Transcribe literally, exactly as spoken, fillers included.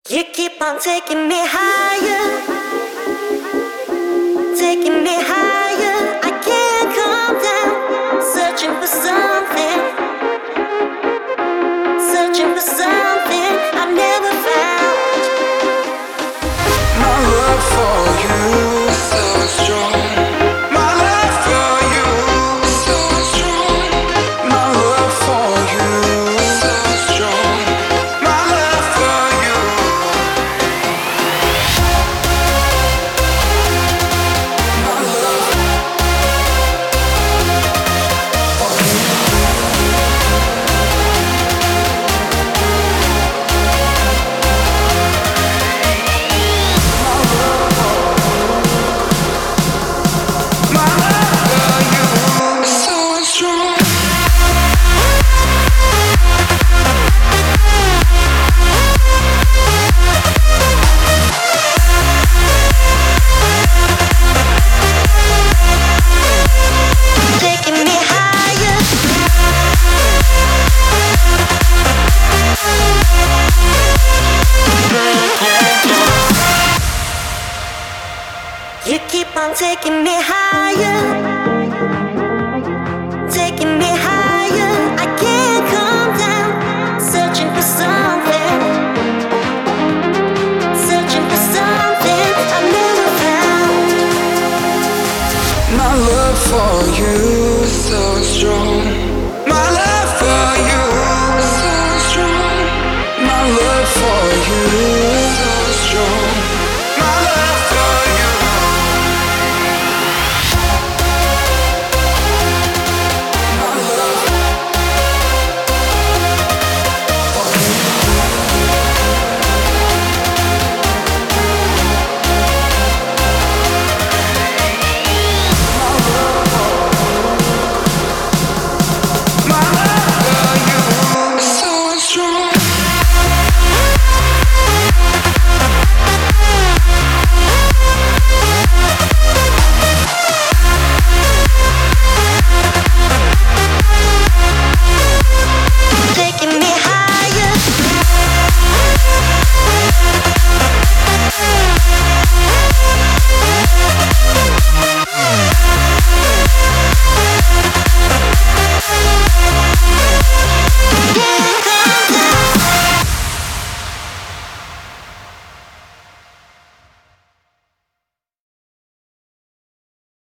You keep on taking me higher, taking me higher. I can't calm down, searching for something, searching for something I've never found. My love for you is so strong. My love for you is so strong. My love for you is so strong. My love for you. My love. My love for you is so strong. Taking me higher. You keep on taking me higher.